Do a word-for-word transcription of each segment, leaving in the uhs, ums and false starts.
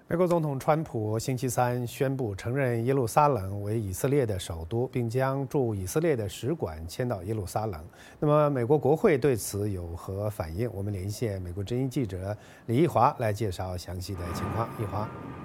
美国总统川普星期三宣布承认耶路撒冷为以色列的首都，并将驻以色列的使馆迁到耶路撒冷。那么，美国国会对此有何反应？我们连线美国之音记者李义华来介绍详细的情况。义华。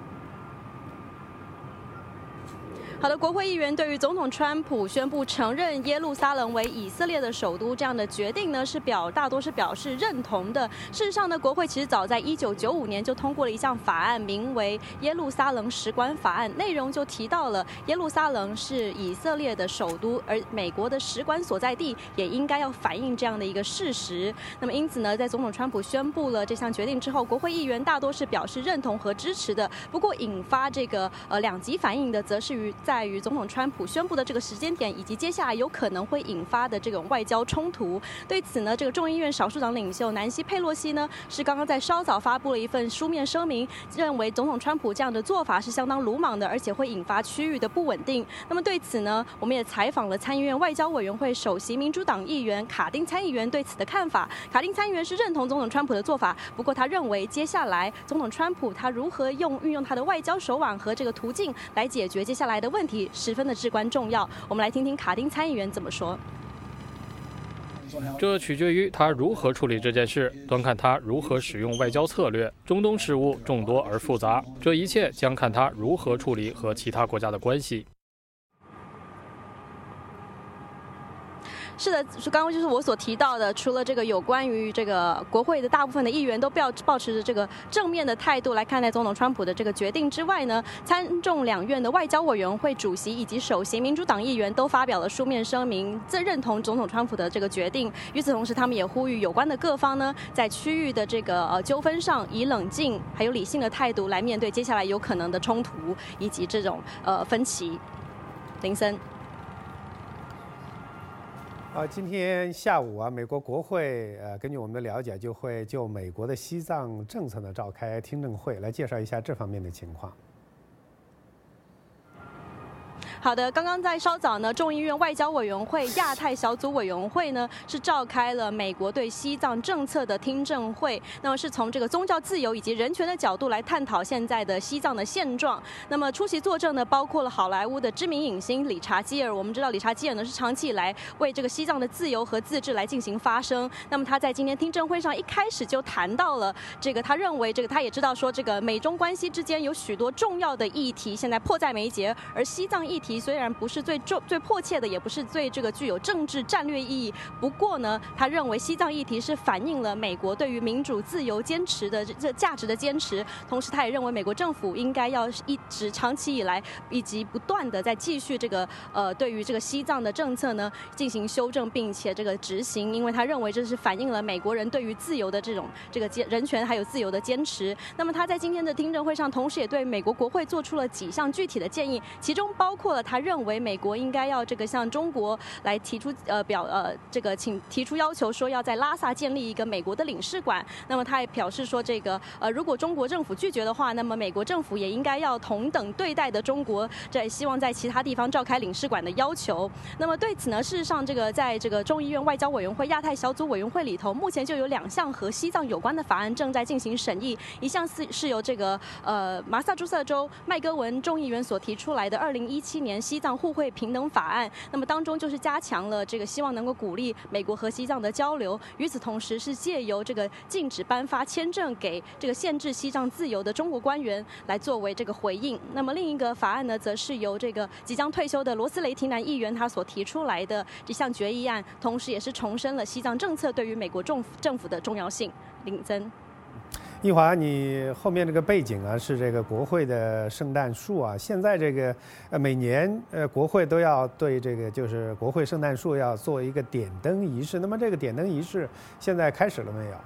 好的，国会议员对于总统川普宣布承认耶路撒冷为以色列的首都这样的决定呢，是表大多是表示认同的。事实上呢，国会其实早在一九九五年就通过了一项法案，名为《耶路撒冷使馆法案》，内容就提到了耶路撒冷是以色列的首都，而美国的使馆所在地也应该要反映这样的一个事实。那么因此呢，在总统川普宣布了这项决定之后，国会议员大多是表示认同和支持的。不过引发这个呃两极反应的，则是于在于总统川普宣布的这个时间点，以及接下来有可能会引发的这种外交冲突。对此呢，这个众议院少数党领袖南希·佩洛西呢，是刚刚在稍早发布了一份书面声明，认为总统川普这样的做法是相当鲁莽的，而且会引发区域的不稳定。那么对此呢，我们也采访了参议院外交委员会首席民主党议员卡丁参议员对此的看法。卡丁参议员是认同总统川普的做法，不过他认为接下来总统川普他如何用运用他的外交手腕和这个途径来解决接下来的问题，十分的至关重要。我们来听听卡丁参议员怎么说。 这取决于他如何处理这件事，端看他如何使用外交策略。中东事务众多而复杂，这一切将看他如何处理和其他国家的关系。 是的，刚刚就是我所提到的，除了这个有关于这个国会的大部分的议员都抱保持着这个正面的态度来看待总统川普的这个决定之外呢，参众两院的外交委员会主席以及首席民主党议员都发表了书面声明，这认同总统川普的这个决定。与此同时，他们也呼吁有关的各方呢，在区域的这个呃纠纷上，以冷静还有理性的态度来面对接下来有可能的冲突以及这种呃分歧。林森。 啊，今天下午啊，美国国会呃，根据我们的了解，就会就美国的西藏政策呢召开听证会，来介绍一下这方面的情况。 好的，刚刚在稍早呢，众议院外交委员会亚太小组委员会呢是召开了美国对西藏政策的听证会，那么是从这个宗教自由以及人权的角度来探讨现在的西藏的现状。那么出席作证呢，包括了好莱坞的知名影星理查基尔。我们知道理查基尔呢是长期以来为这个西藏的自由和自治来进行发声。那么他在今天听证会上一开始就谈到了这个，他认为这个他也知道说这个美中关系之间有许多重要的议题现在迫在眉睫，而西藏议题虽然不是最重、最迫切的，也不是最这个具有政治战略意义。不过呢，他认为西藏议题是反映了美国对于民主自由坚持的这价值的坚持。同时，他也认为美国政府应该要一直长期以来以及不断的在继续这个呃对于这个西藏的政策呢进行修正，并且这个执行，因为他认为这是反映了美国人对于自由的这种这个人权还有自由的坚持。那么他在今天的听证会上，同时也对美国国会做出了几项具体的建议，其中包括了他认为美国应该要这个向中国来提出呃表呃这个请提出要求，说要在拉萨建立一个美国的领事馆。那么他也表示说，这个呃如果中国政府拒绝的话，那么美国政府也应该要同等对待的中国在希望在其他地方召开领事馆的要求。那么对此呢，事实上这个在这个众议院外交委员会亚太小组委员会里头，目前就有两项和西藏有关的法案正在进行审议。一项是是由这个呃马萨诸塞州麦戈文众议员所提出来的二零一七年西藏互惠平等法案，那么当中就是加强了这个希望能够鼓励美国和西藏的交流，与此同时是借由这个禁止颁发签证给这个限制西藏自由的中国官员来作为这个回应。那么另一个法案呢，则是由这个即将退休的罗斯雷提南议员他所提出来的这项决议案，同时也是重申了西藏政策对于美国政府政府的重要性。林森。 一华，你后面这个背景啊，是这个国会的圣诞树啊。现在这个呃，每年呃，国会都要对这个就是国会圣诞树要做一个点灯仪式。那么这个点灯仪式现在开始了没有？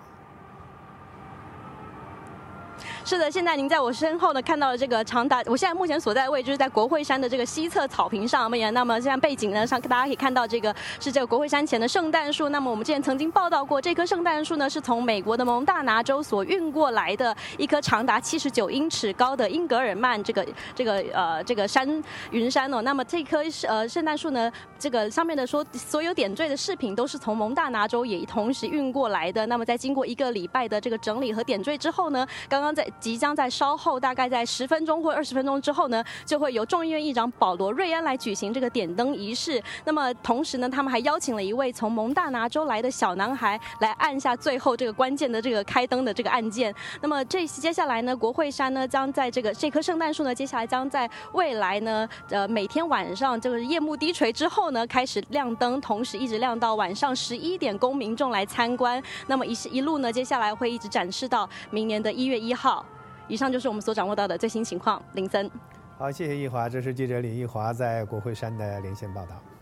是的，现在您在我身后呢看到了这个长达，我现在目前所在的位置就是在国会山的这个西侧草坪上面。那么现在背景呢上，大家可以看到这个是这个国会山前的圣诞树。那么我们之前曾经报道过，这棵圣诞树呢是从美国的蒙大拿州所运过来的一棵长达七十九英尺高的英格尔曼这个这个呃这个山云山哦。那么这棵呃圣诞树呢，这个上面的说所有点缀的饰品都是从蒙大拿州也同时运过来的。那么在经过一个礼拜的这个整理和点缀之后呢，刚刚在即将在稍后大概在十分钟或二十分钟之后呢，就会由众议院议长保罗·瑞安来举行这个点灯仪式。那么同时呢，他们还邀请了一位从蒙大拿州来的小男孩来按下最后这个关键的这个开灯的这个按键。那么这接下来呢，国会山呢将在这个这棵圣诞树呢，接下来将在未来呢，呃每天晚上这个夜幕低垂之后呢，开始亮灯，同时一直亮到晚上十一点，供民众来参观。那么一一路呢，接下来会一直展示到明年的一月一号。以上就是我们所掌握到的最新情况。林森， 好，谢谢易华，这是记者李易华在国会山的连线报道。